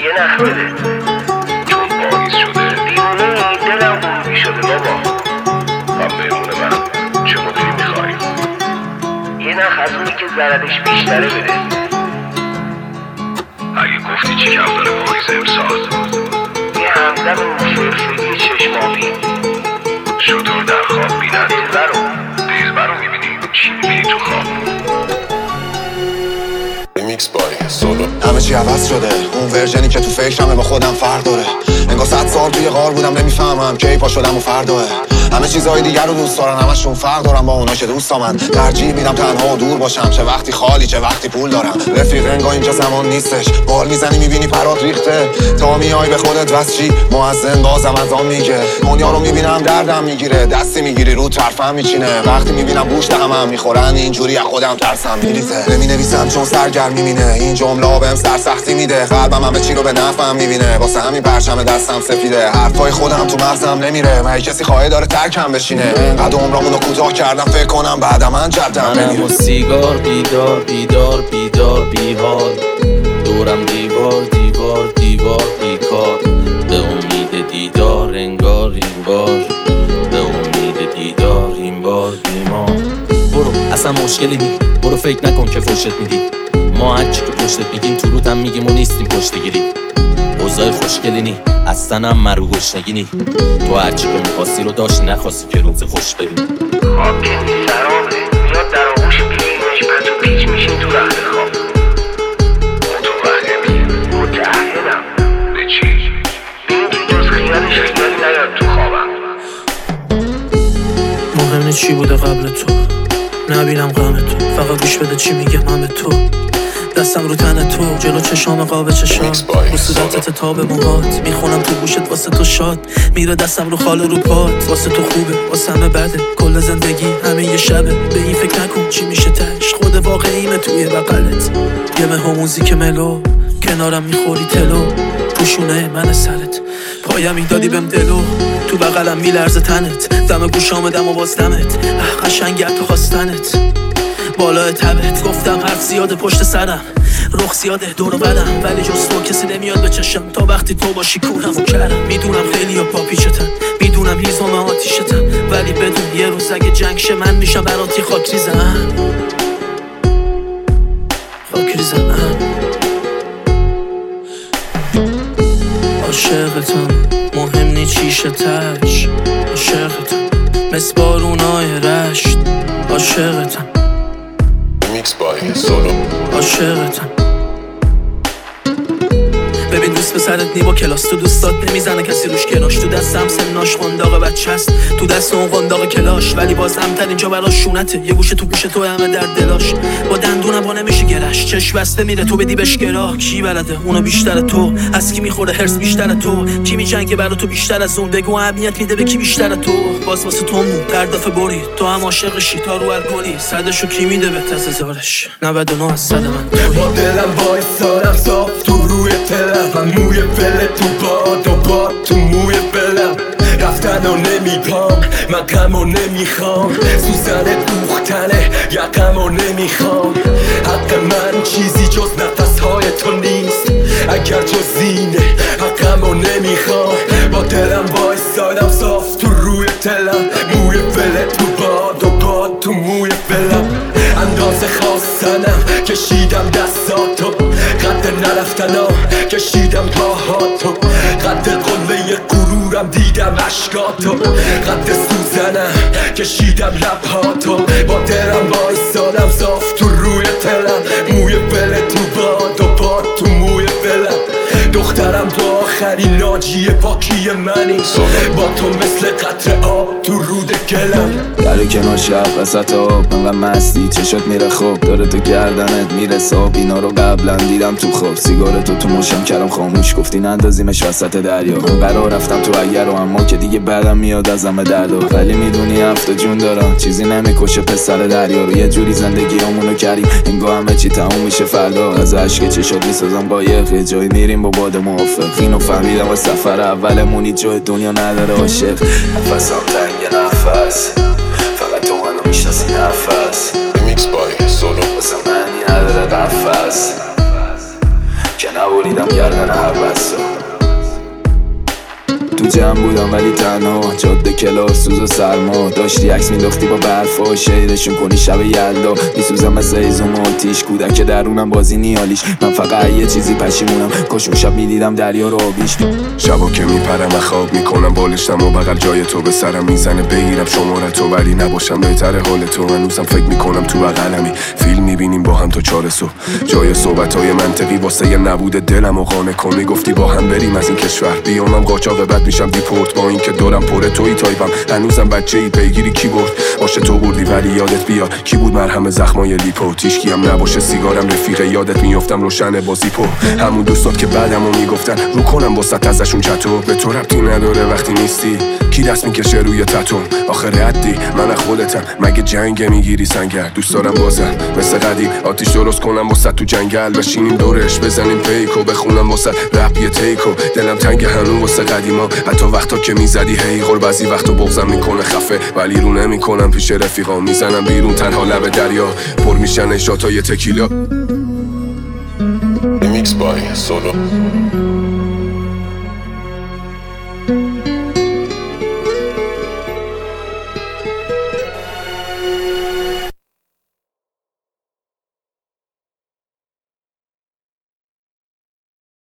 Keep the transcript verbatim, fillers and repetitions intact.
یه نخ بده چون پاییز شده دیوونه دلم خوبی شده بابا. هم مهمون من چه مدلی میخوایی؟ یه نخ از اونی که ضررش بیشتره بده. اگه گفتی چی کم داره پاییز امسال؟ یه همدم موفرفگی چشمابی شطور در خواب بینن دلبر رو دلبر رو میبینی؟ چی میبینی تو خواب؟ ریمیکس بای سولو. همه چی عوض شده، اون ورژنی که تو فکرمه با خودم فرق داره. انگار صد سال توی غار بودم نمیفهمم کی پا شدم و فرداه. همه چیزای دیگر رو دوست دارن، همشون فرق دارن با اونایی که دوست من. ترجیح میدم تنها و دور باشم، چه وقتی خالی چه وقتی پول دارم. رفیق انگار اینجا زمان نیستش، بال میزنی میبینی پرات ریخته. تا میای به خودت بس چی مؤذن بازم از آن میگه. دنیا رو میبینم دردم میگیره، دستی میگیری رو طرفم میچینه. وقتی میبینم گوشت همم میخورن اینجوری از خودم ترسم میریزه. نمینویسم چون سرگرم میبینه، این جمله بهم سرسختی میده. قلبم همه چی رو به نفعم میبینه، واسه همین پرچم دستم سفیده. حرفای خودم تو مغزم نمیره، مگه کسی خواهی داره ترکم بشینه. انقدر عمرمونو کوتاه کردم فکر کنم بعد من جدم منم و سیگار بیدار بیدار بیدار بیحال، دورم دیوار دیوار دیوار بیکار. به امید دیدار انگار این بار، به امید دیدار این بار بیمار. برو اصلا مشکلی نی، برو فکر نکن که فرشت میدی. ما هرچی که پشتت میگیم تو روت هم میگیم و نیستیم پشتگیری. اوضاع خوشگلی نی، اصلا هم مرو گشنگی نی. تو هرچی که میخواستی رو داشتی نخواستی که روز خوش ببینی. خواب که نیست سرابه، میاد در آغوش بیرینش پس و پیچ میشین تو رخت خواب. متوهمی؟ متعهدم به چی؟ به این که جز خیالش خیالی نیاد تو خوابم. مهم نیست چی بوده قبل تو، نبینم غم تو، فقط گوش بده چی میگم همه تو. دستم رو تن تو، جلو چشام قاب چشات، رو صورتت تاب موهات، میخونم تو گوشت واسه تو شاد. میره دستم رو خال رو پات، واسه تو خوبه واسه همه بده. کل زندگی همه یه شبه، به این فکر نکن چی میشه تش. خود واقعیمه توی بغلت، یه مه موزیک ملو، کنارم میخوری تلو. پوشونه من سرت، پایم میدادی بهم دلو. تو بغلم میلرزه تنت، دم گوشام دم و باز دمت. اه قشنگه تو خواستنت بالای تبت. گفتم حرف زیاده پشت سرم، رخ زیاده دور و بدم، ولی جز تو کسی نمیاد به چشم. تا وقتی تو باشی کورم و کرم. میدونم خیلی ها پاپیچتن، میدونم هیزم آتیشتن، ولی بدون یه روز اگه جنگ شه من میشم براتی خاک ریزم. خاک ریزم عاشقتم، مهم نی چیشه تش. عاشقتم مثل بارونای رشت. عاشقتم ریمیکس بای سولو. عاشقتم. ببین دوست پسرت نی با کلاس، تو دوستات نمیزنه کسی روش کلاش. تو دستم سناش قنداق بچه است، تو دست اون قنداق کلاش. ولی باز امتر اینجا براش شونته، یه گوشه تو گوشه تو همه در دلاش. با دندونم با نمیشه گرش، چش بسته میره تو بدی بهش گراه. کی بلده اونو بیشتر تو، از کی میخوره هرس بیشتر تو. کی میجنگه برا تو بیشتر از اون، بگو اهمیت میده به کی بیشتر تو. باز واسه تو مون در دفعه بری، تو هم عاشقشی تا رو الکلی. صدشو کی میده به تز هزارش، نود و نه از صد من. با دلم وایسادم صاف تو روی تلم، و موی بله تو باد و باد تو موی بلم. رفتن و نمیپام، من غم و نمیخوام. سوزن دوختنه یقم و نمیخوام. حق من چیزی جز نفسهای تو نیست، اگر جز اینه حقم و نمیخوام. با دلم وایسادم صاف تو روی تلم، موی بله تو باد و باد تو موی بلم. اندازه خواستنم کشیدم دستاتو، قد نرفتنم کشیدم پاهاتو. قد قله غرورم دیدم عشقاتو، قد سوزنم کشیدم لبهاتو. با دلم وایسادم صاف تو روی تلم، موی بله تو باد و باد تو موی بلم. دخترم تو آخرین ناجی پاکی منی، با تو مثل قطره آب تو رود گلم. در کنار شب وسط آب انقدر مستی چشات میره خواب، داره تو گردنت میرسه آب. اینا رو قبلا دیدم تو خواب، سیگارتو تو مشم کردم خاموش، گفتی نندازیمش وسط دریا. قرار رفتم تو اگر و اما که دیگه بعدم میاد از همه دردا. ولی میدونی هفته جون دارم، چیزی نمیکشه پسر دریا رو. یه جوری زندگیامونو کردیم انگار همه چی تموم میشه فردا. از عشق چشات میسازم قایق، یه جایی میریم با باد موافق. اینو فهمیدم از سفر اولمونی جای دنیا نداره عاشق. نفسم تنگ نفس، فقط تو منو میشناسی نفس. ریمیکس بای سولو. واسه معنی نداره قفس، کنار نبریدم گردن هر بسا. تو جمع بودم ولی تنها، جاده کلاس سوز و سرما، داشتی عکس مینداختی با برفا، شیرشون کنی شب یلدا. میسوزم مثل ایزوم و آتیش، کودک درونم بازی نیالیش. من فقط یه چیزی پشیمونم، کاش اون شب میدیدم دریا رو آبیش. شبا که میپرم خواب میکنم بالشتم و بغل جای تو به سرم میزنه بگیرم شماره تو ولی نباشم بهتره حال تو. هنوزم فکر میکنم تو بغلمی، فیلم میبینیم با هم تا چار صبح، جای صحبتای منطقی واسه یه نبود دلم و قانع کنی. گفتی با هم بریم از این کشور بیامم قاچاق بعد میشم دیپورت، با این که دورم پره توی تایپم هنوزم بچه ای پیگیری کی برد. باشه تو بردی ولی یادت بیاد کی بود مرهم زخمای لیپو. تیشکی هم نباشه سیگارم رفیقه یادت میافتم روشن بازی پو. همون دوستات که بعدمو میگفتن رو کنم واسط ازشون چطور. به تو ربطی نداره وقتی نیستی، کی دست میکشه روی تتوم. آخر ردی من خودتم، مگه جنگ میگیری سنگر. دوست دارم بازم مثل قدیم آتیش درست کنم واسط تو جنگل، بشینیم دورش بزنیم پیکو، بخونم واسط رپ یه تیکو. دلم تنگ هنوز واسه قدیما، حتی وقتا که میزدی هی غل. بعضی وقتا بغضم میکنه خفه ولی رو نمیکنم پیش رفیقا. میزنم بیرون تنها لب دریا، پر میشن اشاتای تکیلا. Remix by Solo.